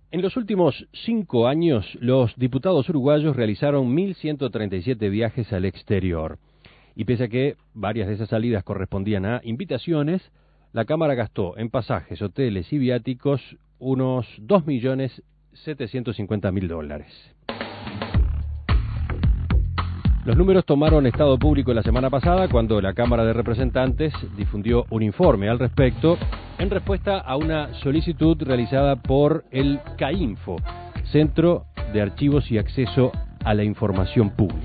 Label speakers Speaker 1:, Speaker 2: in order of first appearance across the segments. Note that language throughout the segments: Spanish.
Speaker 1: En los últimos 5 años, los diputados uruguayos realizaron 1.137 viajes al exterior. Y pese a que varias de esas salidas correspondían a invitaciones, la Cámara gastó en pasajes, hoteles y viáticos unos $2.750.000. Los números tomaron estado público la semana pasada cuando la Cámara de Representantes difundió un informe al respecto en respuesta a una solicitud realizada por el CAINFO, Centro de Archivos y Acceso a la Información Pública.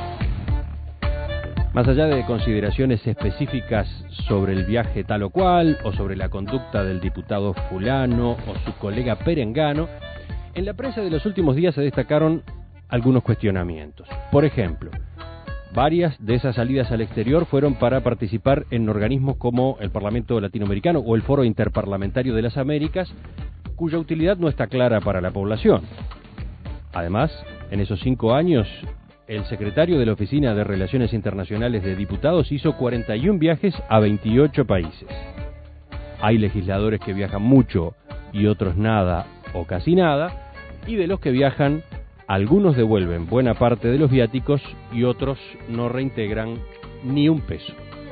Speaker 1: Más allá de consideraciones específicas sobre el viaje tal o cual, o sobre la conducta del diputado fulano o su colega perengano, en la prensa de los últimos días se destacaron algunos cuestionamientos. Por ejemplo, varias de esas salidas al exterior fueron para participar en organismos como el Parlamento Latinoamericano o el Foro Interparlamentario de las Américas, cuya utilidad no está clara para la población. Además, en esos 5 años, el secretario de la Oficina de Relaciones Internacionales de Diputados hizo 41 viajes a 28 países. Hay legisladores que viajan mucho y otros nada o casi nada, y de los que viajan, algunos devuelven buena parte de los viáticos y otros no reintegran ni un peso.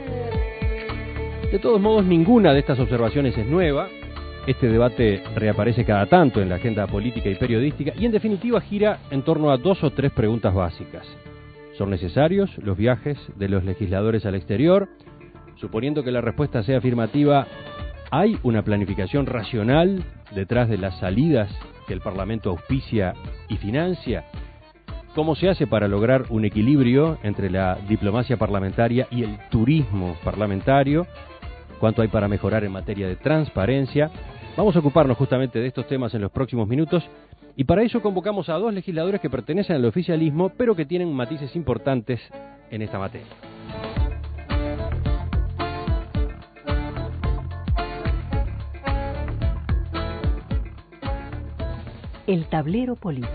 Speaker 1: De todos modos, ninguna de estas observaciones es nueva. Este debate reaparece cada tanto en la agenda política y periodística y en definitiva gira en torno a 2 o 3 preguntas básicas. ¿Son necesarios los viajes de los legisladores al exterior? Suponiendo que la respuesta sea afirmativa, ¿hay una planificación racional detrás de las salidas que el Parlamento auspicia y financia? ¿Cómo se hace para lograr un equilibrio entre la diplomacia parlamentaria y el turismo parlamentario? ¿Cuánto hay para mejorar en materia de transparencia? Vamos a ocuparnos justamente de estos temas en los próximos minutos y para eso convocamos a 2 legisladores que pertenecen al oficialismo pero que tienen matices importantes en esta materia.
Speaker 2: El tablero político.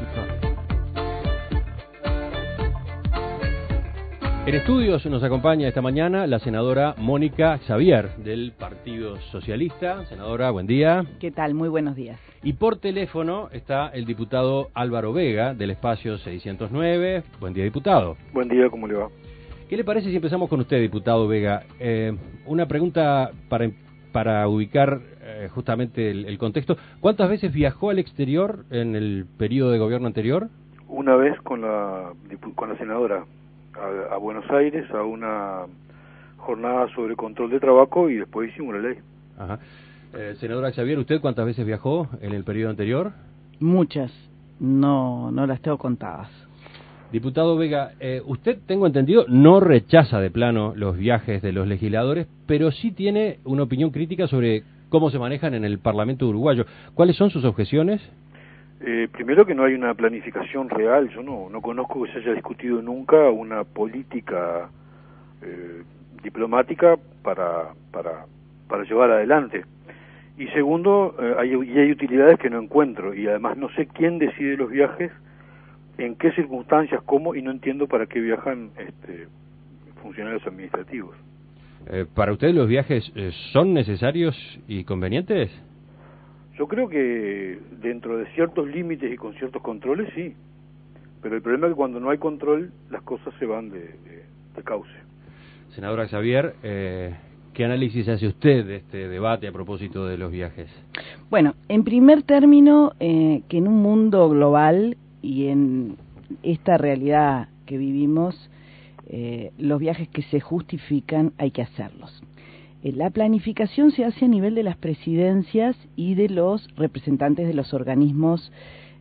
Speaker 1: En estudios nos acompaña esta mañana la senadora Mónica Xavier del Partido Socialista. Senadora, buen día.
Speaker 3: ¿Qué tal? Muy buenos días.
Speaker 1: Y por teléfono está el diputado Álvaro Vega del espacio 609. Buen día, diputado.
Speaker 4: Buen día, ¿cómo le va?
Speaker 1: ¿Qué le parece si empezamos con usted, diputado Vega? Una pregunta para ubicar justamente el contexto. ¿Cuántas veces viajó al exterior en el periodo de gobierno anterior?
Speaker 4: Una vez con la senadora a Buenos Aires a una jornada sobre control de trabajo y después hicimos la ley.
Speaker 1: Ajá. Senadora Xavier, ¿usted cuántas veces viajó en el periodo anterior?
Speaker 3: Muchas, no las tengo contadas.
Speaker 1: Diputado Vega, usted, tengo entendido, no rechaza de plano los viajes de los legisladores, pero sí tiene una opinión crítica sobre cómo se manejan en el Parlamento uruguayo. ¿Cuáles son sus objeciones?
Speaker 4: Primero que no hay una planificación real. Yo no conozco que se haya discutido nunca una política diplomática para llevar adelante. Y segundo, hay utilidades que no encuentro y además no sé quién decide los viajes, en qué circunstancias, cómo, y no entiendo para qué viajan funcionarios administrativos.
Speaker 1: ¿Para usted los viajes son necesarios y convenientes?
Speaker 4: Yo creo que dentro de ciertos límites y con ciertos controles, sí. Pero el problema es que cuando no hay control, las cosas se van de cauce.
Speaker 1: Senadora Xavier, ¿qué análisis hace usted de este debate a propósito de los viajes?
Speaker 3: Bueno, en primer término, que en un mundo global y en esta realidad que vivimos, los viajes que se justifican hay que hacerlos. La planificación se hace a nivel de las presidencias y de los representantes de los organismos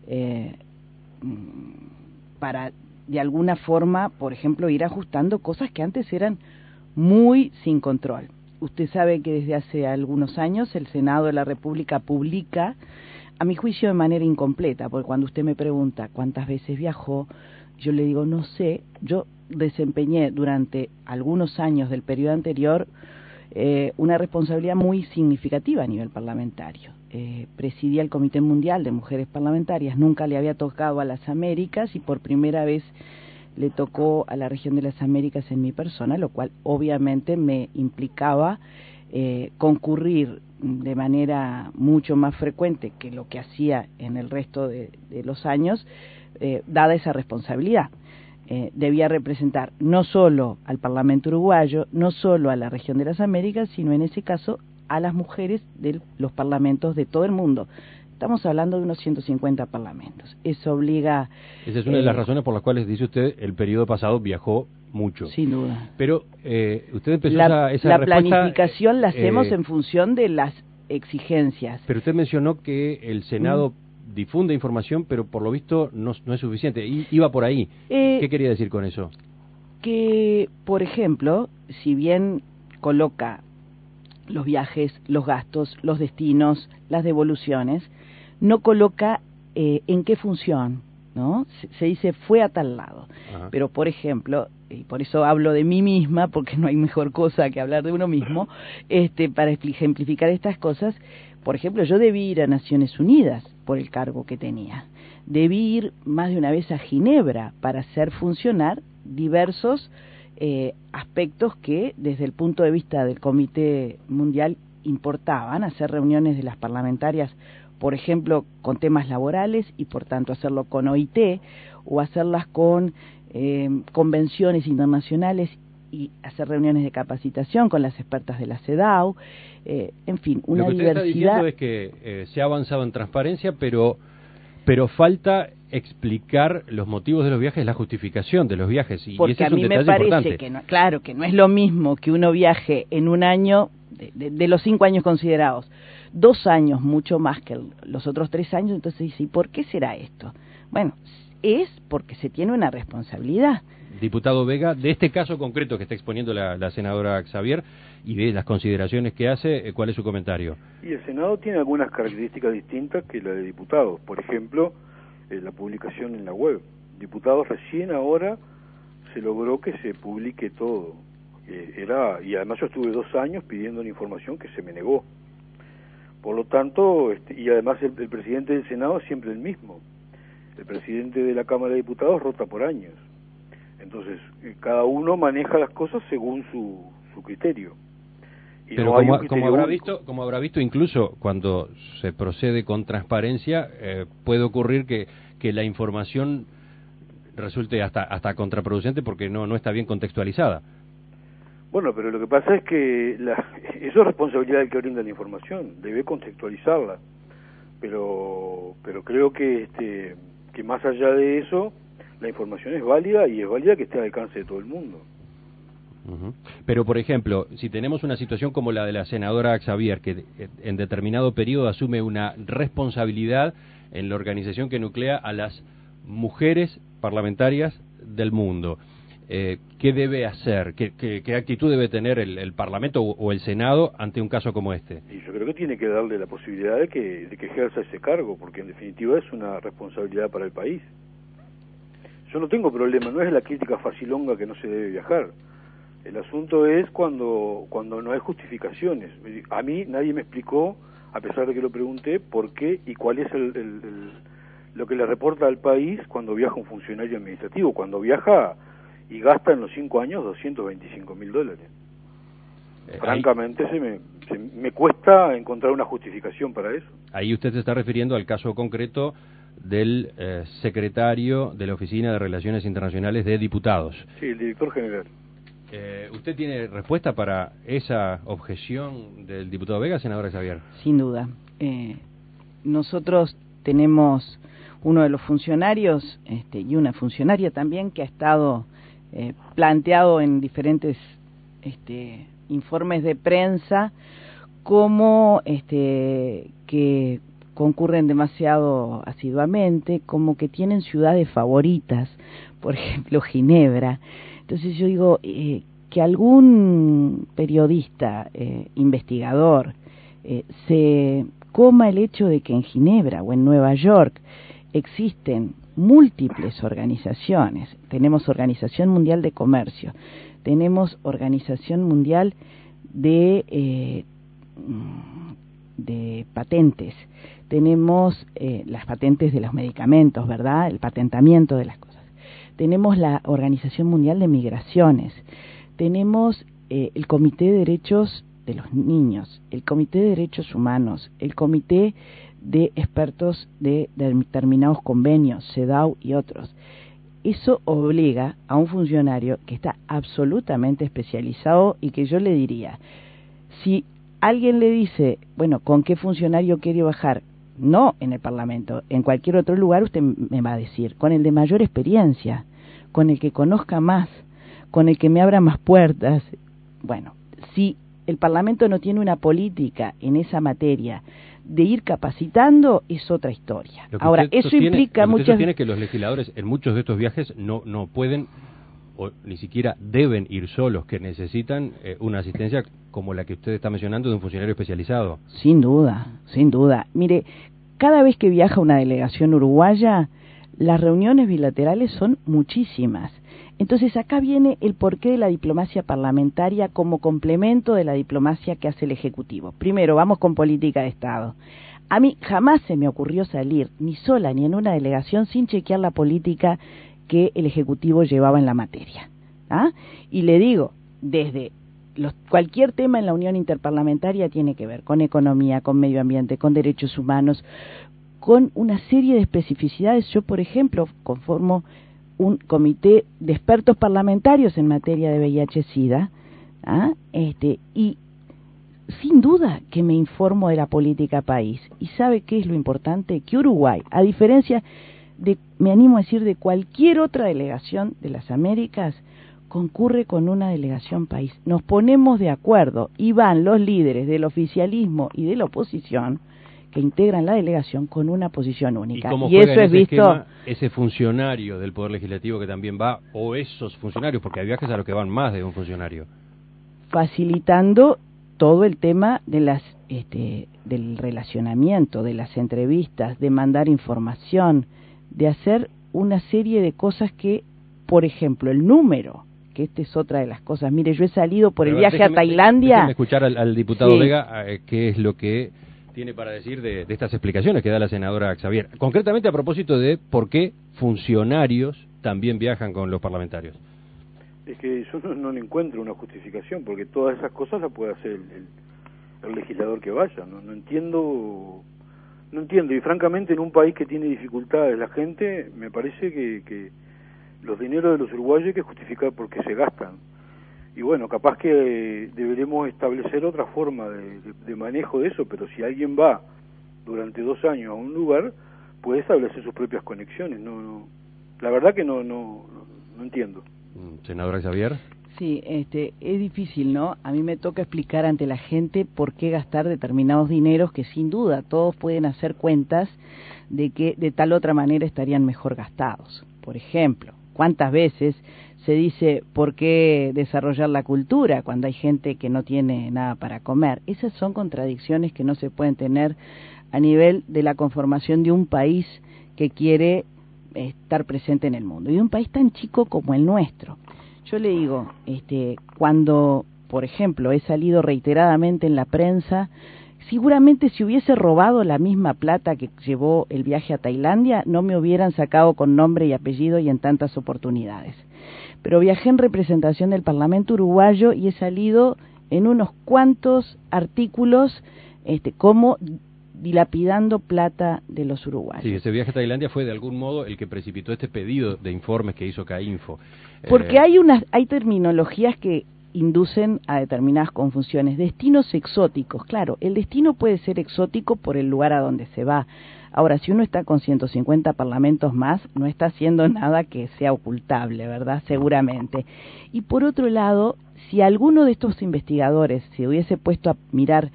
Speaker 3: para, de alguna forma, por ejemplo, ir ajustando cosas que antes eran muy sin control. Usted sabe que desde hace algunos años el Senado de la República publica, a mi juicio de manera incompleta, porque cuando usted me pregunta cuántas veces viajó, yo le digo no sé. Yo desempeñé durante algunos años del periodo anterior una responsabilidad muy significativa a nivel parlamentario. Presidía el Comité Mundial de Mujeres Parlamentarias, nunca le había tocado a las Américas y por primera vez le tocó a la región de las Américas en mi persona, lo cual obviamente me implicaba concurrir de manera mucho más frecuente que lo que hacía en el resto de los años, dada esa responsabilidad. Debía representar no solo al Parlamento uruguayo, no solo a la región de las Américas, sino en ese caso a las mujeres de los parlamentos de todo el mundo. Estamos hablando de unos 150 parlamentos. Eso obliga...
Speaker 1: Esa es una de las razones por las cuales, dice usted, el periodo pasado viajó mucho.
Speaker 3: Sin duda.
Speaker 1: Pero usted empezó
Speaker 3: la
Speaker 1: esa respuesta... La
Speaker 3: planificación la hacemos en función de las exigencias.
Speaker 1: Pero usted mencionó que el Senado difunde información, pero por lo visto no es suficiente. Iba por ahí. ¿Qué quería decir con eso?
Speaker 3: Que, por ejemplo, si bien coloca los viajes, los gastos, los destinos, las devoluciones, no coloca en qué función, ¿no? Se dice fue a tal lado. Ajá. Pero, por ejemplo, y por eso hablo de mí misma, porque no hay mejor cosa que hablar de uno mismo, para ejemplificar estas cosas. Por ejemplo, yo debí ir a Naciones Unidas por el cargo que tenía. Debí ir más de una vez a Ginebra para hacer funcionar diversos aspectos que, desde el punto de vista del Comité Mundial, importaban, hacer reuniones de las parlamentarias, por ejemplo, con temas laborales, y por tanto hacerlo con OIT, o hacerlas con convenciones internacionales y hacer reuniones de capacitación con las expertas de la CEDAW, en fin, una diversidad. Lo que usted está diciendo
Speaker 1: es que se ha avanzado en transparencia, pero falta explicar los motivos de los viajes, la justificación de los viajes, y
Speaker 3: porque
Speaker 1: ese es
Speaker 3: a mí me parece que no, claro, que no es lo mismo que uno viaje en un año, de los 5 años considerados, 2 años mucho más que los otros 3 años. Entonces dice, ¿y por qué será esto? Bueno, es porque se tiene una responsabilidad.
Speaker 1: Diputado Vega, de este caso concreto que está exponiendo la senadora Xavier y de las consideraciones que hace, ¿cuál es su comentario?
Speaker 4: Y el Senado tiene algunas características distintas que la de diputados. Por ejemplo, la publicación en la web. Diputados recién ahora se logró que se publique todo. Y además yo estuve 2 años pidiendo la información que se me negó. Por lo tanto, y además el presidente del Senado es siempre el mismo. El presidente de la Cámara de Diputados rota por años. Entonces, cada uno maneja las cosas según su criterio. Y
Speaker 1: pero
Speaker 4: no
Speaker 1: como habrá visto, incluso cuando se procede con transparencia, puede ocurrir que la información resulte hasta contraproducente porque no está bien contextualizada.
Speaker 4: Bueno, pero lo que pasa es que eso es responsabilidad del que brinda la información, debe contextualizarla. Pero creo que más allá de eso, la información es válida, y es válida que esté al alcance de todo el mundo.
Speaker 1: Uh-huh. Pero, por ejemplo, si tenemos una situación como la de la senadora Xavier, que en determinado periodo asume una responsabilidad en la organización que nuclea a las mujeres parlamentarias del mundo, ¿qué debe hacer? ¿Qué actitud debe tener el Parlamento o el Senado ante un caso como este?
Speaker 4: Y yo creo que tiene que darle la posibilidad de que ejerza ese cargo, porque en definitiva es una responsabilidad para el país. Yo no tengo problema, no es la crítica facilonga que no se debe viajar. El asunto es cuando no hay justificaciones. A mí nadie me explicó, a pesar de que lo pregunté, por qué y cuál es lo que le reporta al país cuando viaja un funcionario administrativo, cuando viaja y gasta en los 5 años $225.000. Francamente me cuesta encontrar una justificación para eso.
Speaker 1: Ahí usted se está refiriendo al caso concreto del secretario de la Oficina de Relaciones Internacionales de Diputados.
Speaker 4: Sí, el director general.
Speaker 1: ¿Usted tiene respuesta para esa objeción del diputado Vega, senadora Xavier?
Speaker 3: Sin duda. Nosotros tenemos uno de los funcionarios y una funcionaria también que ha estado planteado en diferentes informes de prensa como que concurren demasiado asiduamente, como que tienen ciudades favoritas, por ejemplo Ginebra. Entonces yo digo que algún periodista investigador se coma el hecho de que en Ginebra o en Nueva York existen múltiples organizaciones. Tenemos Organización Mundial de Comercio, tenemos Organización Mundial de patentes, tenemos las patentes de los medicamentos, ¿verdad?, el patentamiento de las cosas. Tenemos la Organización Mundial de Migraciones, tenemos el Comité de Derechos de los niños, el Comité de Derechos Humanos, el Comité de Expertos de determinados convenios, CEDAW y otros. Eso obliga a un funcionario que está absolutamente especializado y que yo le diría, si alguien le dice, bueno, ¿con qué funcionario quiere bajar? No en el Parlamento, en cualquier otro lugar usted me va a decir, con el de mayor experiencia, con el que conozca más, con el que me abra más puertas. Bueno, si el Parlamento no tiene una política en esa materia de ir capacitando, es otra historia. Ahora, eso implica muchas
Speaker 1: veces que los legisladores en muchos de estos viajes no pueden o ni siquiera deben ir solos, que necesitan una asistencia como la que usted está mencionando de un funcionario especializado.
Speaker 3: Sin duda, sin duda. Mire, cada vez que viaja una delegación uruguaya, las reuniones bilaterales son muchísimas. Entonces acá viene el porqué de la diplomacia parlamentaria como complemento de la diplomacia que hace el Ejecutivo. Primero, vamos con política de Estado. A mí jamás se me ocurrió salir, ni sola ni en una delegación, sin chequear la política que el Ejecutivo llevaba en la materia. ¿Ah? Y le digo, desde cualquier tema en la Unión Interparlamentaria tiene que ver con economía, con medio ambiente, con derechos humanos, con una serie de especificidades. Yo, por ejemplo, conformo un comité de expertos parlamentarios en materia de VIH-Sida, y sin duda que me informo de la política país. ¿Y sabe qué es lo importante? Que Uruguay, a diferencia de, me animo a decir, de cualquier otra delegación de las Américas, concurre con una delegación país. Nos ponemos de acuerdo y van los líderes del oficialismo y de la oposición que integran la delegación con una posición única.
Speaker 1: ¿Y cómo
Speaker 3: y eso es visto
Speaker 1: esquema, ese funcionario del Poder Legislativo que también va, o esos funcionarios, porque hay viajes a los que van más de un funcionario?
Speaker 3: Facilitando todo el tema de las del relacionamiento, de las entrevistas, de mandar información, de hacer una serie de cosas que, por ejemplo, el número, que esta es otra de las cosas. Mire, yo he salido por el viaje a Tailandia.
Speaker 1: Déjeme escuchar al diputado
Speaker 3: sí.
Speaker 1: Vega qué es lo que tiene para decir de estas explicaciones que da la senadora Xavier. Concretamente a propósito de por qué funcionarios también viajan con los parlamentarios.
Speaker 4: Es que yo no le encuentro una justificación, porque todas esas cosas las puede hacer el legislador que vaya. No entiendo, y francamente en un país que tiene dificultades la gente, me parece que los dineros de los uruguayos hay que justificar por qué se gastan. Y bueno, capaz que deberemos establecer otra forma de manejo de eso, pero si alguien va durante 2 años a un lugar, puede establecer sus propias conexiones. La verdad que no entiendo.
Speaker 1: Senadora Xavier.
Speaker 3: Sí, es difícil, ¿no? A mí me toca explicar ante la gente por qué gastar determinados dineros que sin duda todos pueden hacer cuentas de que de tal otra manera estarían mejor gastados. Por ejemplo, ¿cuántas veces se dice por qué desarrollar la cultura cuando hay gente que no tiene nada para comer? Esas son contradicciones que no se pueden tener a nivel de la conformación de un país que quiere estar presente en el mundo, y un país tan chico como el nuestro. Yo le digo, cuando, por ejemplo, he salido reiteradamente en la prensa, seguramente si hubiese robado la misma plata que llevó el viaje a Tailandia, no me hubieran sacado con nombre y apellido y en tantas oportunidades. Pero viajé en representación del Parlamento uruguayo y he salido en unos cuantos artículos como dilapidando plata de los uruguayos.
Speaker 1: Sí, ese viaje a Tailandia fue de algún modo el que precipitó este pedido de informes que hizo CAINFO.
Speaker 3: Porque hay terminologías que inducen a determinadas confusiones. Destinos exóticos, claro, el destino puede ser exótico por el lugar a donde se va. Ahora, si uno está con 150 parlamentos más, no está haciendo nada que sea ocultable, ¿verdad? Seguramente. Y por otro lado, si alguno de estos investigadores se hubiese puesto a mirar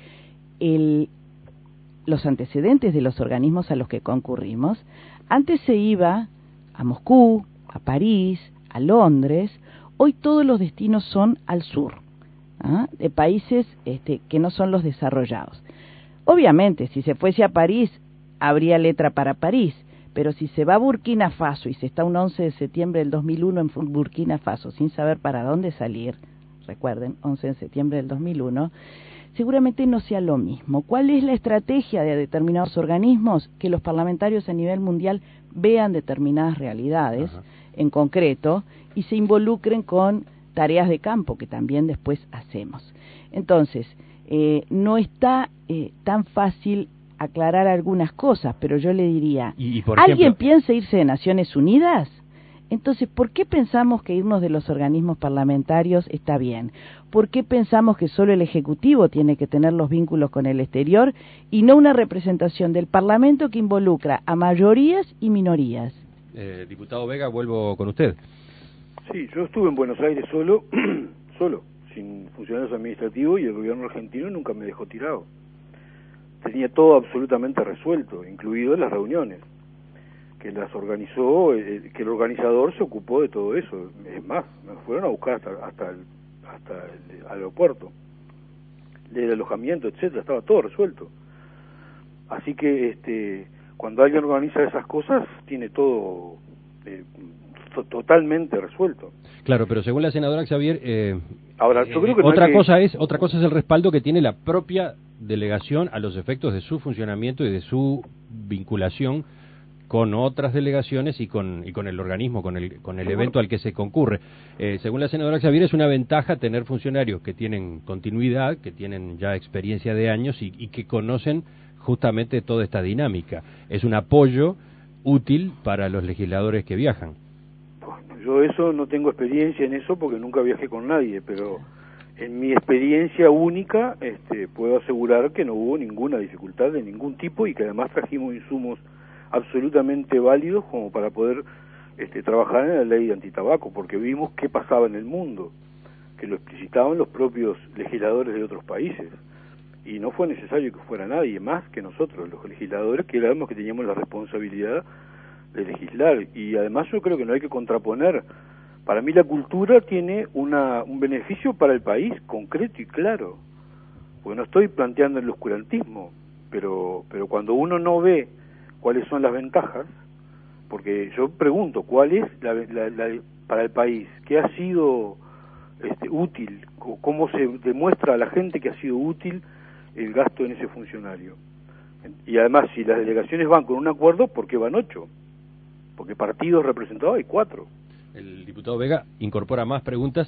Speaker 3: los antecedentes de los organismos a los que concurrimos, antes se iba a Moscú, a París, a Londres. Hoy todos los destinos son al sur, de países que no son los desarrollados. Obviamente, si se fuese a París, habría letra para París, pero si se va a Burkina Faso y se está un 11 de septiembre del 2001 en Burkina Faso sin saber para dónde salir, recuerden, 11 de septiembre del 2001, seguramente no sea lo mismo. ¿Cuál es la estrategia de determinados organismos? Que los parlamentarios a nivel mundial vean determinadas realidades, en concreto, y se involucren con tareas de campo que también después hacemos. Entonces, no está tan fácil aclarar algunas cosas, pero yo le diría,
Speaker 1: y por
Speaker 3: ¿alguien
Speaker 1: ejemplo,
Speaker 3: piensa irse de Naciones Unidas? Entonces, ¿por qué pensamos que irnos de los organismos parlamentarios está bien? ¿Por qué pensamos que solo el Ejecutivo tiene que tener los vínculos con el exterior y no una representación del Parlamento que involucra a mayorías y minorías?
Speaker 1: Diputado Vega, vuelvo con usted.
Speaker 4: Sí, yo estuve en Buenos Aires solo, sin funcionarios administrativos, y el gobierno argentino nunca me dejó tirado. Tenía todo absolutamente resuelto, incluido las reuniones, que las organizó, que el organizador se ocupó de todo eso. Es más, me fueron a buscar hasta el aeropuerto, el alojamiento, etcétera, estaba todo resuelto. Así que cuando alguien organiza esas cosas, tiene todo totalmente resuelto.
Speaker 1: Claro, pero según la senadora Xavier,
Speaker 4: ahora yo creo que
Speaker 1: otra cosa es el respaldo que tiene la propia delegación a los efectos de su funcionamiento y de su vinculación con otras delegaciones y con el organismo, con el evento al que se concurre. Según la senadora Xavier, es una ventaja tener funcionarios que tienen continuidad, que tienen ya experiencia de años y que conocen justamente toda esta dinámica. Es un apoyo útil para los legisladores que viajan.
Speaker 4: Bueno, yo eso no tengo experiencia en eso porque nunca viajé con nadie, pero en mi experiencia única puedo asegurar que no hubo ninguna dificultad de ningún tipo y que además trajimos insumos absolutamente válidos como para poder trabajar en la ley antitabaco, porque vimos qué pasaba en el mundo, que lo explicitaban los propios legisladores de otros países, y no fue necesario que fuera nadie más que nosotros, los legisladores, que éramos que teníamos la responsabilidad de legislar. Y además yo creo que no hay que contraponer. Para mí la cultura tiene un beneficio para el país concreto y claro, porque no estoy planteando el oscurantismo, pero cuando uno no ve cuáles son las ventajas, porque yo pregunto, ¿cuál es para el país? ¿Qué ha sido útil? ¿Cómo se demuestra a la gente que ha sido útil el gasto en ese funcionario? Y además, si las delegaciones van con un acuerdo, ¿por qué van 8? Porque partidos representados hay 4.
Speaker 1: El diputado Vega incorpora más preguntas,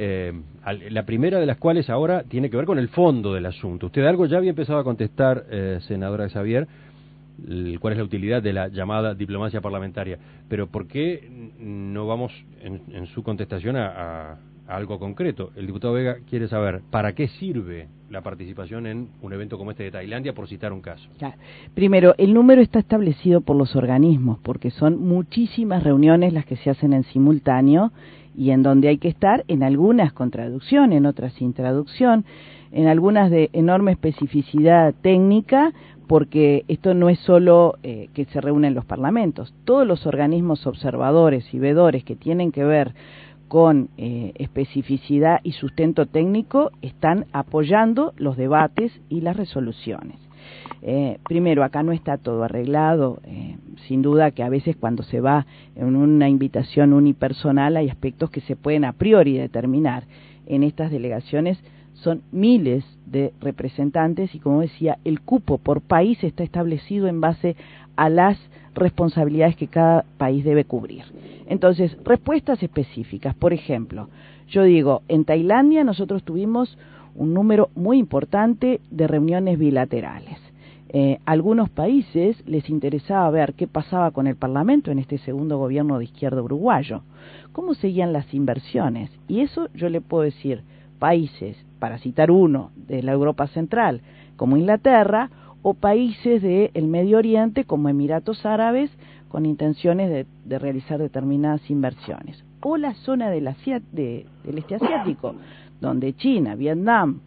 Speaker 1: la primera de las cuales ahora tiene que ver con el fondo del asunto. Usted algo ya había empezado a contestar, senadora Xavier, cuál es la utilidad de la llamada diplomacia parlamentaria, pero ¿por qué no vamos en su contestación a algo concreto? El diputado Vega quiere saber ¿para qué sirve la participación en un evento como este de Tailandia, por citar un caso?
Speaker 3: Claro. Primero, el número está establecido por los organismos, porque son muchísimas reuniones las que se hacen en simultáneo y en donde hay que estar, en algunas con traducción, en otras sin traducción, en algunas de enorme especificidad técnica, porque esto no es solo que se reúnen los parlamentos, todos los organismos observadores y vedores que tienen que ver con especificidad y sustento técnico están apoyando los debates y las resoluciones. Primero, acá no está todo arreglado, sin duda que a veces cuando se va en una invitación unipersonal hay aspectos que se pueden a priori determinar. En estas delegaciones son miles de representantes y, como decía, el cupo por país está establecido en base a las responsabilidades que cada país debe cubrir. Entonces, respuestas específicas. Por ejemplo, yo digo, en Tailandia nosotros tuvimos un número muy importante de reuniones bilaterales. Algunos países les interesaba ver qué pasaba con el Parlamento en este segundo gobierno de izquierda uruguayo, cómo seguían las inversiones. Y eso yo le puedo decir, países, para citar uno, de la Europa Central, como Inglaterra, o países del Medio Oriente, como Emiratos Árabes, con intenciones de realizar determinadas inversiones. O la zona del este asiático, donde China, Vietnam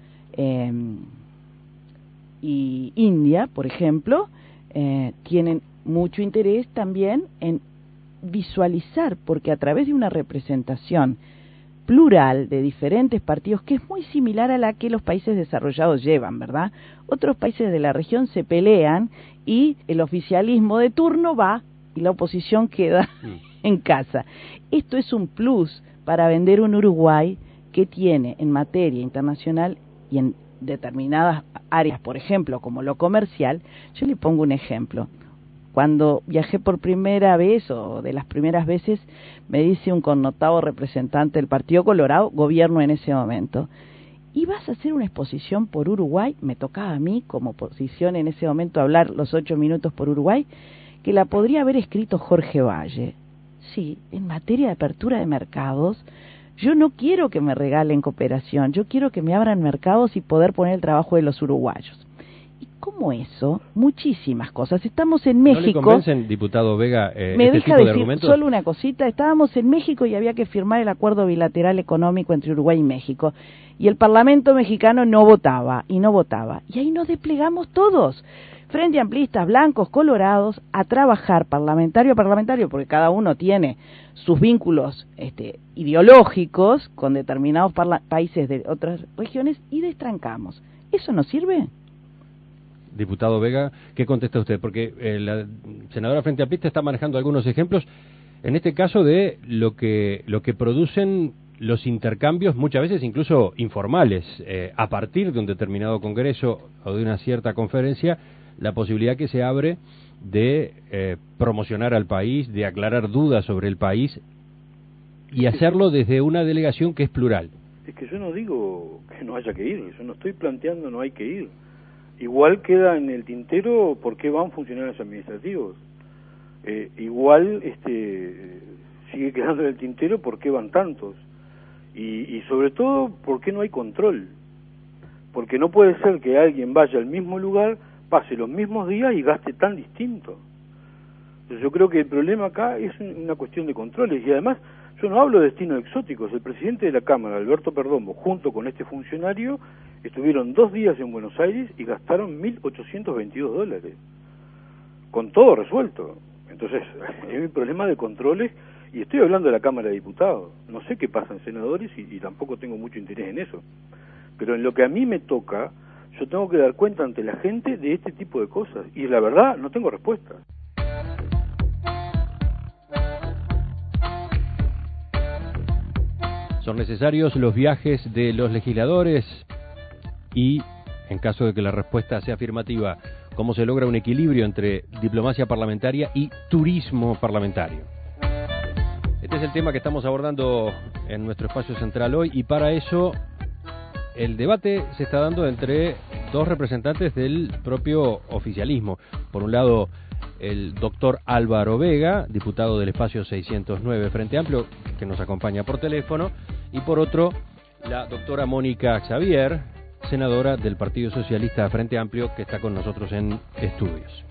Speaker 3: y India, por ejemplo, tienen mucho interés también en visualizar, porque a través de una representación plural de diferentes partidos, que es muy similar a la que los países desarrollados llevan, ¿verdad? Otros países de la región se pelean y el oficialismo de turno va y la oposición queda en casa. Esto es un plus para vender un Uruguay que tiene en materia internacional y en determinadas áreas, por ejemplo, como lo comercial. Yo le pongo un ejemplo. Cuando viajé por primera vez, o de las primeras veces, me dice un connotado representante del Partido Colorado, gobierno en ese momento, y vas a hacer una exposición por Uruguay, me tocaba a mí como posición en ese momento hablar los 8 minutos por Uruguay, que la podría haber escrito Jorge Valle. Sí, en materia de apertura de mercados, yo no quiero que me regalen cooperación, yo quiero que me abran mercados y poder poner el trabajo de los uruguayos. Y como eso, muchísimas cosas. Estamos en México.
Speaker 1: ¿No le convencen, diputado Vega,
Speaker 3: me
Speaker 1: este
Speaker 3: deja
Speaker 1: tipo de
Speaker 3: decir
Speaker 1: argumentos?
Speaker 3: Solo una cosita. Estábamos en México y había que firmar el acuerdo bilateral económico entre Uruguay y México. Y el Parlamento mexicano no votaba, y no votaba. Y ahí nos desplegamos todos, frente amplistas, blancos, colorados, a trabajar parlamentario a parlamentario, porque cada uno tiene sus vínculos ideológicos con determinados países de otras regiones, y destrancamos. ¿Eso no sirve?
Speaker 1: Diputado Vega, ¿qué contesta usted? Porque la senadora Frente Amplista está manejando algunos ejemplos, en este caso de lo que producen los intercambios, muchas veces incluso informales, a partir de un determinado congreso o de una cierta conferencia, la posibilidad que se abre de promocionar al país, de aclarar dudas sobre el país y hacerlo desde una delegación que es plural.
Speaker 4: Es que yo no digo que no haya que ir, yo no estoy planteando no hay que ir. Igual queda en el tintero por qué van funcionarios administrativos. Igual sigue quedando en el tintero por qué van tantos. Y sobre todo, por qué no hay control. Porque no puede ser que alguien vaya al mismo lugar, pase los mismos días y gaste tan distinto. Entonces yo creo que el problema acá es una cuestión de controles. Y además, yo no hablo de destinos exóticos. El presidente de la Cámara, Alberto Perdomo, junto con este funcionario, estuvieron 2 días en Buenos Aires y gastaron $1.822, con todo resuelto. Entonces, es un problema de controles, y estoy hablando de la Cámara de Diputados. No sé qué pasa en senadores y tampoco tengo mucho interés en eso. Pero en lo que a mí me toca, yo tengo que dar cuenta ante la gente de este tipo de cosas. Y la verdad, no tengo respuesta.
Speaker 1: Son necesarios los viajes de los legisladores y, en caso de que la respuesta sea afirmativa, ¿cómo se logra un equilibrio entre diplomacia parlamentaria y turismo parlamentario? Este es el tema que estamos abordando en nuestro espacio central hoy, y para eso el debate se está dando entre dos representantes del propio oficialismo. Por un lado, el doctor Álvaro Vega, diputado del espacio 609 Frente Amplio, que nos acompaña por teléfono, y por otro, la doctora Mónica Xavier, senadora del Partido Socialista Frente Amplio, que está con nosotros en estudios.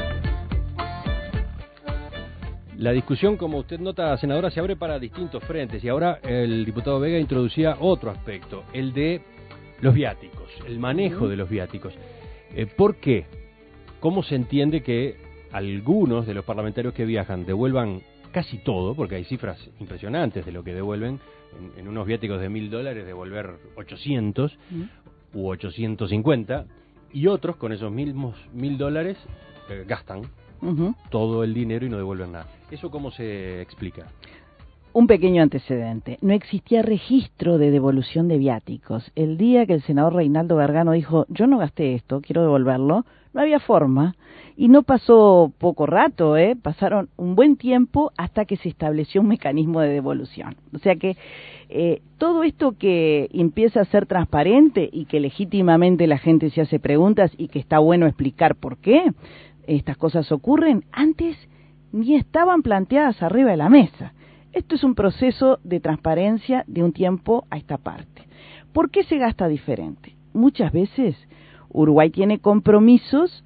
Speaker 1: La discusión, como usted nota, senadora, se abre para distintos frentes, y ahora el diputado Vega introducía otro aspecto, el de los viáticos, el manejo de los viáticos. ¿Por qué? ¿Cómo se entiende que algunos de los parlamentarios que viajan devuelvan casi todo, porque hay cifras impresionantes de lo que devuelven, en unos viáticos de $1.000 devolver 800 u 850, y otros con esos mismos $1.000 gastan todo el dinero y no devuelven nada? ¿Eso cómo se explica?
Speaker 3: Un pequeño antecedente. No existía registro de devolución de viáticos. El día que el senador Reinaldo Gargano dijo, yo no gasté esto, quiero devolverlo, no había forma. Y no pasó poco rato, pasaron un buen tiempo hasta que se estableció un mecanismo de devolución. O sea que todo esto que empieza a ser transparente y que legítimamente la gente se hace preguntas y que está bueno explicar por qué estas cosas ocurren, antes ni estaban planteadas arriba de la mesa. Esto es un proceso de transparencia de un tiempo a esta parte. ¿Por qué se gasta diferente? Muchas veces Uruguay tiene compromisos,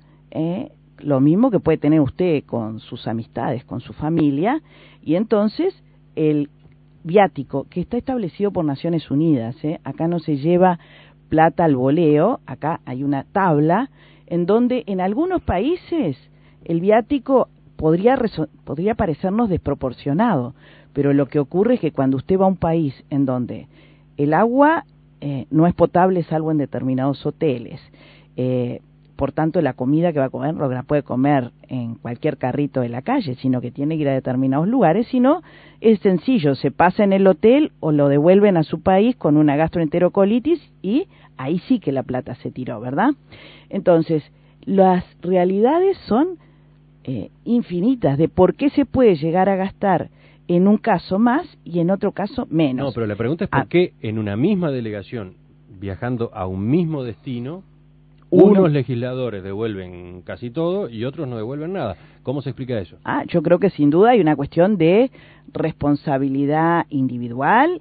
Speaker 3: lo mismo que puede tener usted con sus amistades, con su familia, y entonces el viático, que está establecido por Naciones Unidas, acá no se lleva plata al voleo, acá hay una tabla en donde en algunos países el viático podría parecernos desproporcionado, pero lo que ocurre es que cuando usted va a un país en donde el agua no es potable salvo en determinados hoteles, por tanto la comida que va a comer no la puede comer en cualquier carrito de la calle, sino que tiene que ir a determinados lugares, sino es sencillo, se pasa en el hotel o lo devuelven a su país con una gastroenterocolitis y ahí sí que la plata se tiró, ¿verdad? Entonces, las realidades son infinitas de por qué se puede llegar a gastar en un caso más y en otro caso menos.
Speaker 1: No, pero la pregunta es por qué en una misma delegación viajando a un mismo destino, unos legisladores devuelven casi todo y otros no devuelven nada. ¿Cómo se explica eso?
Speaker 3: Yo creo que sin duda hay una cuestión de responsabilidad individual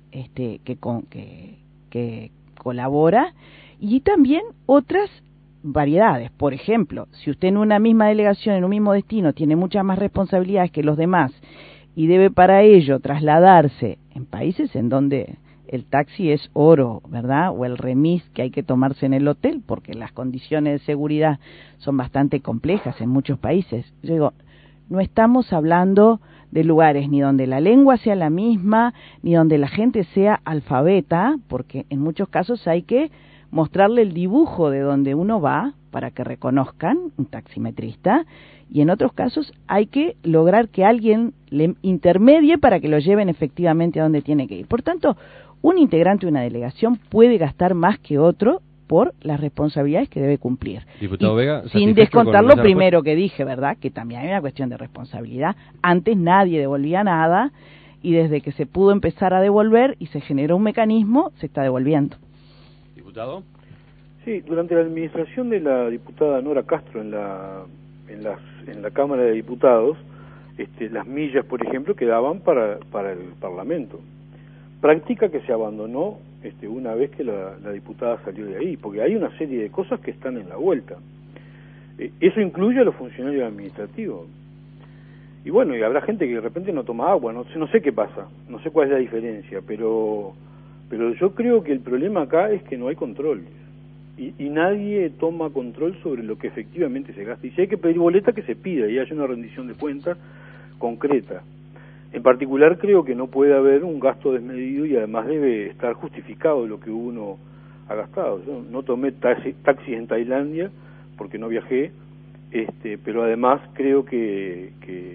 Speaker 3: que colabora, y también otras variedades. Por ejemplo, si usted en una misma delegación, en un mismo destino, tiene muchas más responsabilidades que los demás y debe para ello trasladarse en países en donde el taxi es oro, ¿verdad? O el remis que hay que tomarse en el hotel, porque las condiciones de seguridad son bastante complejas en muchos países. Yo digo, no estamos hablando de lugares ni donde la lengua sea la misma, ni donde la gente sea alfabeta, porque en muchos casos hay que mostrarle el dibujo de donde uno va para que reconozcan un taximetrista, y en otros casos hay que lograr que alguien le intermedie para que lo lleven efectivamente a donde tiene que ir. Por tanto, un integrante de una delegación puede gastar más que otro por las responsabilidades que debe cumplir.
Speaker 1: Diputado Vega,
Speaker 3: sin descontar lo primero que dije, ¿verdad? Que también hay una cuestión de responsabilidad. Antes nadie devolvía nada, y desde que se pudo empezar a devolver y se generó un mecanismo, se está devolviendo.
Speaker 1: Diputado.
Speaker 4: Sí, durante la administración de la diputada Nora Castro en la Cámara de Diputados, las millas, por ejemplo, quedaban para el Parlamento. Práctica que se abandonó una vez que la diputada salió de ahí, porque hay una serie de cosas que están en la vuelta. Eso incluye a los funcionarios administrativos. Y bueno, y habrá gente que de repente no toma agua, no sé qué pasa, no sé cuál es la diferencia, pero yo creo que el problema acá es que no hay control. Y nadie toma control sobre lo que efectivamente se gasta. Y si hay que pedir boleta, que se pida y haya una rendición de cuentas concreta. En particular, creo que no puede haber un gasto desmedido, y además debe estar justificado lo que uno ha gastado. Yo no tomé taxis en Tailandia porque no viajé, pero además creo que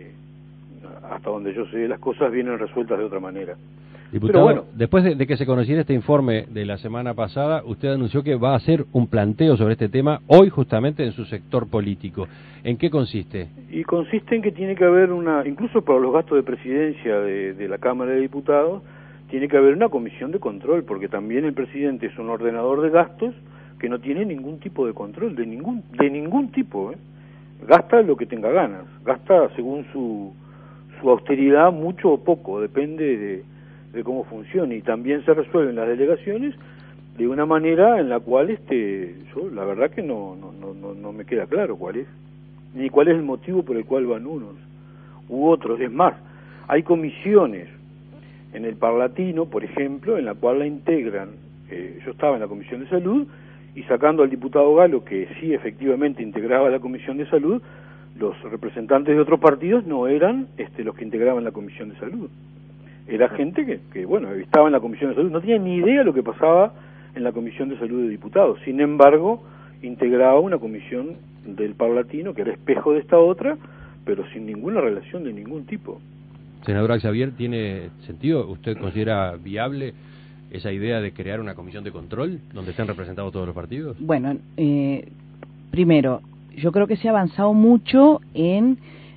Speaker 4: hasta donde yo sé las cosas vienen resueltas de otra manera.
Speaker 1: Diputado,
Speaker 4: bueno,
Speaker 1: después de que se conociera este informe de la semana pasada, usted anunció que va a hacer un planteo sobre este tema hoy justamente en su sector político. ¿En qué consiste? Y
Speaker 4: consiste en que tiene que haber incluso para los gastos de presidencia de la Cámara de Diputados, tiene que haber una comisión de control, porque también el presidente es un ordenador de gastos que no tiene ningún tipo de control, de ningún tipo, Gasta lo que tenga ganas, gasta según su austeridad, mucho o poco, depende de cómo funcione, y también se resuelven las delegaciones de una manera en la cual yo la verdad que no me queda claro cuál es, ni cuál es el motivo por el cual van unos u otros. Es más, hay comisiones en el Parlatino, por ejemplo, en la cual la integran, yo estaba en la Comisión de Salud, y sacando al diputado Galo, que sí efectivamente integraba la Comisión de Salud, los representantes de otros partidos no eran los que integraban la Comisión de Salud. Era gente que bueno, estaba en la Comisión de Salud, no tenía ni idea de lo que pasaba en la Comisión de Salud de Diputados. Sin embargo, integraba una comisión del Parlatino, que era espejo de esta otra, pero sin ninguna relación de ningún tipo.
Speaker 1: Senadora Xavier, ¿tiene sentido? ¿Usted considera viable esa idea de crear una comisión de control donde estén representados todos los partidos?
Speaker 3: Bueno, primero, yo creo que se ha avanzado mucho en...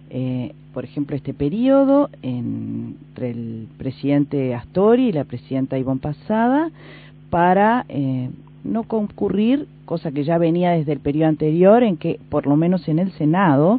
Speaker 3: por ejemplo, este periodo entre el presidente Astori y la presidenta Ivonne Pasada para no concurrir, cosa que ya venía desde el periodo anterior, en que por lo menos en el Senado,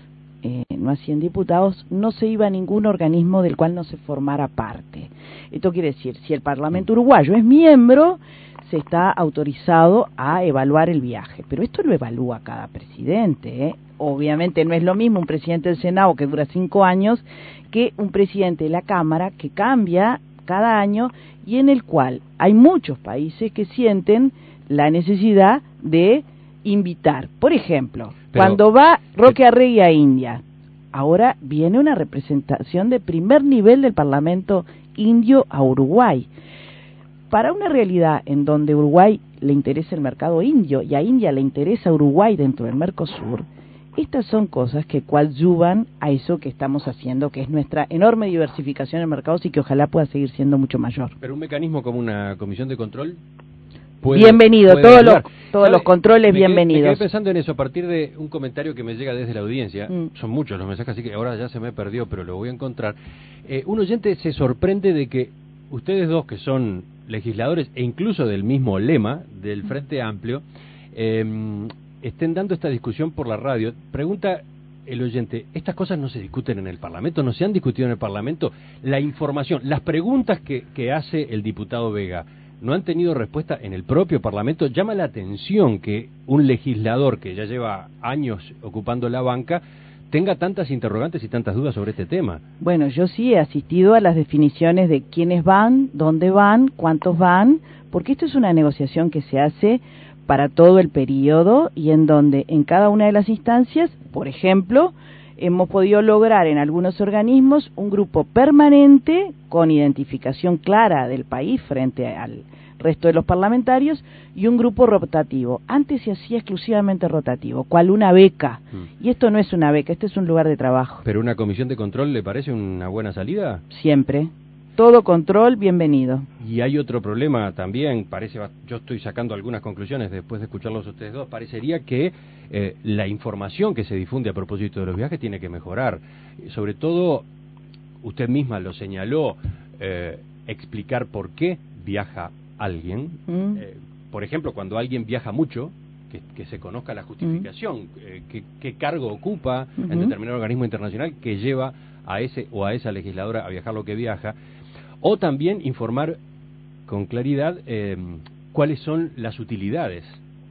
Speaker 3: no a 100 diputados, no se iba a ningún organismo del cual no se formara parte. Esto quiere decir, si el Parlamento uruguayo es miembro, se está autorizado a evaluar el viaje, pero esto lo evalúa cada presidente, Obviamente no es lo mismo un presidente del Senado que dura 5 años que un presidente de la Cámara que cambia cada año, y en el cual hay muchos países que sienten la necesidad de invitar. Por ejemplo, cuando va Roque Arregui a India, ahora viene una representación de primer nivel del Parlamento indio a Uruguay. Para una realidad en donde Uruguay le interesa el mercado indio y a India le interesa Uruguay dentro del Mercosur, estas son cosas que coadyuvan a eso que estamos haciendo, que es nuestra enorme diversificación en mercados y que ojalá pueda seguir siendo mucho mayor.
Speaker 1: Pero un mecanismo como una comisión de control
Speaker 3: bienvenido, todos los controles bienvenidos.
Speaker 1: Me quedé pensando en eso a partir de un comentario que me llega desde la audiencia. Son muchos los mensajes, así que ahora ya se me perdió, pero lo voy a encontrar. Un oyente se sorprende de que ustedes dos, que son legisladores e incluso del mismo lema del Frente Amplio estén dando esta discusión por la radio. Pregunta el oyente, ¿estas cosas no se discuten en el Parlamento? ¿No se han discutido en el Parlamento? La información, las preguntas que hace el diputado Vega, ¿no han tenido respuesta en el propio Parlamento? Llama la atención que un legislador que ya lleva años ocupando la banca tenga tantas interrogantes y tantas dudas sobre este tema.
Speaker 3: Bueno, yo sí he asistido a las definiciones de quiénes van, dónde van, cuántos van, porque esto es una negociación que se hace para todo el periodo y en donde en cada una de las instancias, por ejemplo, hemos podido lograr en algunos organismos un grupo permanente con identificación clara del país frente al resto de los parlamentarios y un grupo rotativo. Antes se hacía exclusivamente rotativo, cual una beca. Y esto no es una beca, este es un lugar de trabajo.
Speaker 1: ¿Pero una comisión de control le parece una buena salida?
Speaker 3: Siempre. Todo control, bienvenido.
Speaker 1: Y hay otro problema también, yo estoy sacando algunas conclusiones después de escucharlos a ustedes dos, parecería que la información que se difunde a propósito de los viajes tiene que mejorar. Sobre todo, usted misma lo señaló, explicar por qué viaja alguien. Por ejemplo, cuando alguien viaja mucho, que se conozca la justificación, qué cargo ocupa en determinado organismo internacional que lleva a ese o a esa legisladora a viajar lo que viaja. O también informar con claridad cuáles son las utilidades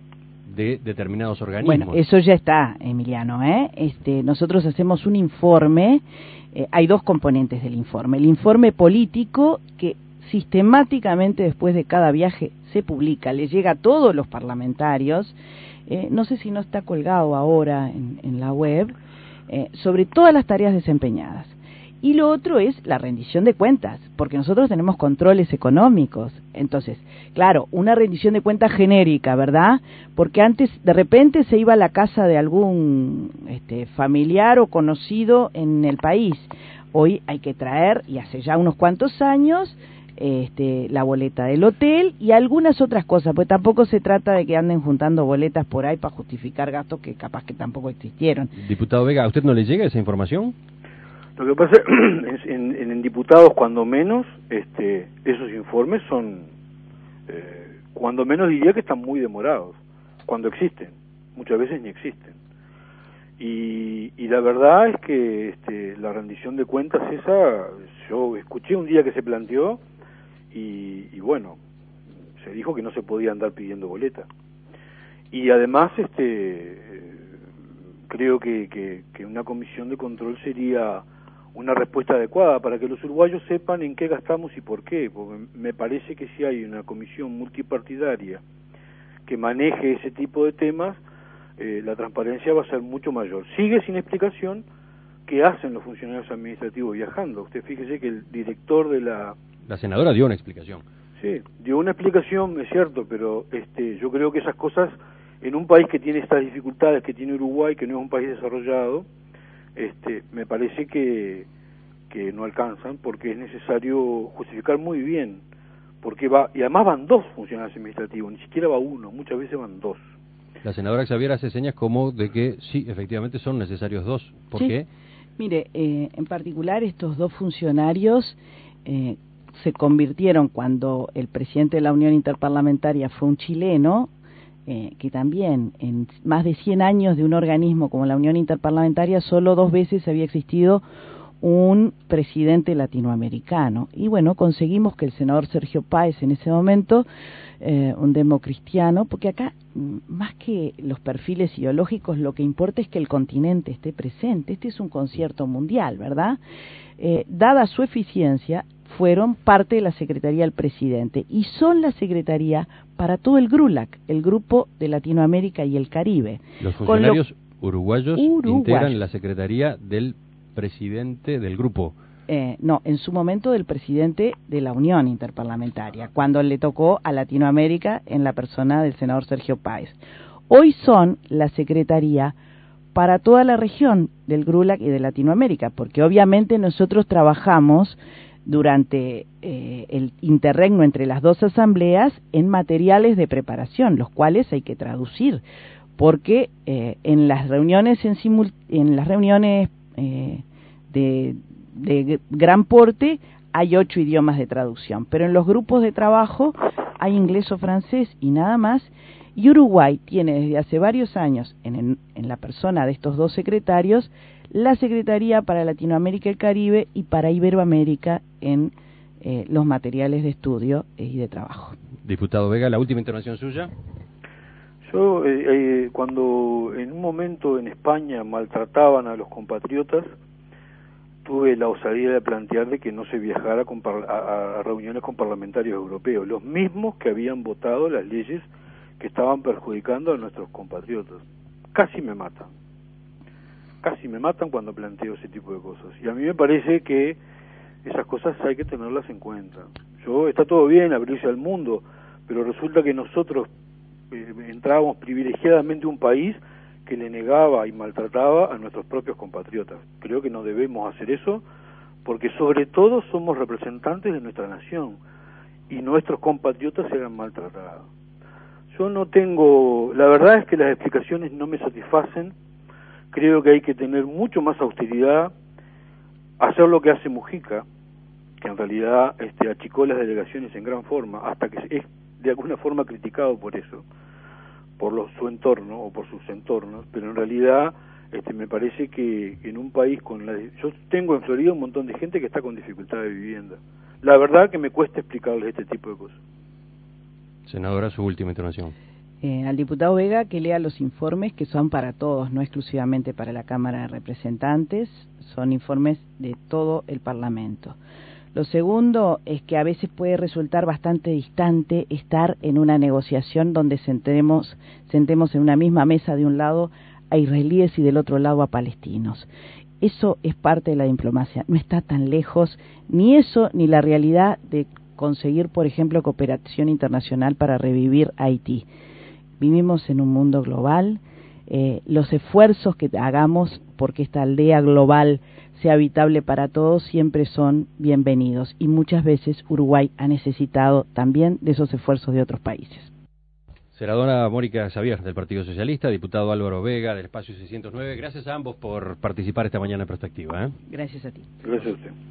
Speaker 1: de determinados organismos.
Speaker 3: Bueno, eso ya está, Emiliano, nosotros hacemos un informe, hay dos componentes del informe. El informe político, que sistemáticamente después de cada viaje se publica, le llega a todos los parlamentarios, no sé si no está colgado ahora en la web, sobre todas las tareas desempeñadas. Y lo otro es la rendición de cuentas, porque nosotros tenemos controles económicos. Entonces, claro, una rendición de cuentas genérica, ¿verdad? Porque antes, de repente, se iba a la casa de algún familiar o conocido en el país. Hoy hay que traer, y hace ya unos cuantos años, la boleta del hotel y algunas otras cosas, pues tampoco se trata de que anden juntando boletas por ahí para justificar gastos que capaz que tampoco existieron.
Speaker 1: Diputado Vega, ¿a usted no le llega esa información?
Speaker 4: Lo que pasa es en diputados, cuando menos, esos informes son, cuando menos diría que están muy demorados, cuando existen, muchas veces ni existen. Y la verdad es que la rendición de cuentas esa, yo escuché un día que se planteó y bueno, se dijo que no se podía andar pidiendo boleta. Y además, creo que una comisión de control sería una respuesta adecuada para que los uruguayos sepan en qué gastamos y por qué, porque me parece que si hay una comisión multipartidaria que maneje ese tipo de temas, la transparencia va a ser mucho mayor. Sigue sin explicación qué hacen los funcionarios administrativos viajando. Usted fíjese que el director de la
Speaker 1: senadora dio una explicación.
Speaker 4: Sí, dio una explicación, es cierto, pero yo creo que esas cosas, en un país que tiene estas dificultades que tiene Uruguay, que no es un país desarrollado, me parece que no alcanzan, porque es necesario justificar muy bien, porque y además van dos funcionarios administrativos, ni siquiera va uno, muchas veces van dos.
Speaker 1: La senadora Xavier hace señas como de que sí, efectivamente son necesarios dos. ¿Por qué?
Speaker 3: Mire, en particular estos dos funcionarios se convirtieron cuando el presidente de la Unión Interparlamentaria fue un chileno, que también en más de 100 años de un organismo como la Unión Interparlamentaria solo 2 veces había existido un presidente latinoamericano. Y bueno, conseguimos que el senador Sergio Páez en ese momento, un democristiano, porque acá más que los perfiles ideológicos lo que importa es que el continente esté presente. Este es un concierto mundial, ¿verdad? Dada su eficiencia, fueron parte de la Secretaría del Presidente y son la Secretaría para todo el GRULAC, el Grupo de Latinoamérica y el Caribe.
Speaker 1: Los funcionarios uruguayos integran la Secretaría del Presidente del Grupo.
Speaker 3: No, en su momento del Presidente de la Unión Interparlamentaria, cuando le tocó a Latinoamérica en la persona del senador Sergio Páez. Hoy son la Secretaría para toda la región del GRULAC y de Latinoamérica, porque obviamente nosotros trabajamos durante el interregno entre las dos asambleas en materiales de preparación, los cuales hay que traducir, porque en las reuniones de gran porte hay 8 idiomas de traducción, pero en los grupos de trabajo hay inglés o francés y nada más. Y Uruguay tiene desde hace varios años, en la persona de estos 2 secretarios, la Secretaría para Latinoamérica y el Caribe y para Iberoamérica en los materiales de estudio y de trabajo.
Speaker 1: Diputado Vega, la última intervención suya.
Speaker 4: Yo, cuando en un momento en España maltrataban a los compatriotas, tuve la osadía de plantear de que no se viajara a reuniones con parlamentarios europeos, los mismos que habían votado las leyes que estaban perjudicando a nuestros compatriotas. Casi me matan cuando planteo ese tipo de cosas. Y a mí me parece que esas cosas hay que tenerlas en cuenta. Está todo bien abrirse al mundo, pero resulta que nosotros entrábamos privilegiadamente a un país que le negaba y maltrataba a nuestros propios compatriotas. Creo que no debemos hacer eso, porque sobre todo somos representantes de nuestra nación y nuestros compatriotas eran maltratados. Yo no tengo, la verdad es que las explicaciones no me satisfacen. Creo que hay que tener mucho más austeridad, hacer lo que hace Mujica, que en realidad achicó las delegaciones en gran forma, hasta que es de alguna forma criticado por eso, por su entorno o por sus entornos, pero en realidad me parece que en un país yo tengo en Florida un montón de gente que está con dificultad de vivienda. La verdad que me cuesta explicarles este tipo de cosas.
Speaker 1: Senadora, su última intervención.
Speaker 3: Al diputado Vega que lea los informes que son para todos, no exclusivamente para la Cámara de Representantes, son informes de todo el Parlamento. Lo segundo es que a veces puede resultar bastante distante estar en una negociación donde sentemos en una misma mesa de un lado a israelíes y del otro lado a palestinos. Eso es parte de la diplomacia, no está tan lejos ni eso ni la realidad de conseguir, por ejemplo, cooperación internacional para revivir Haití. Vivimos en un mundo global, los esfuerzos que hagamos porque esta aldea global sea habitable para todos siempre son bienvenidos y muchas veces Uruguay ha necesitado también de esos esfuerzos de otros países.
Speaker 1: Senadora Mónica Xavier del Partido Socialista, diputado Álvaro Vega del Espacio 609, gracias a ambos por participar esta mañana en Perspectiva.
Speaker 3: Gracias a ti.
Speaker 4: Gracias a usted.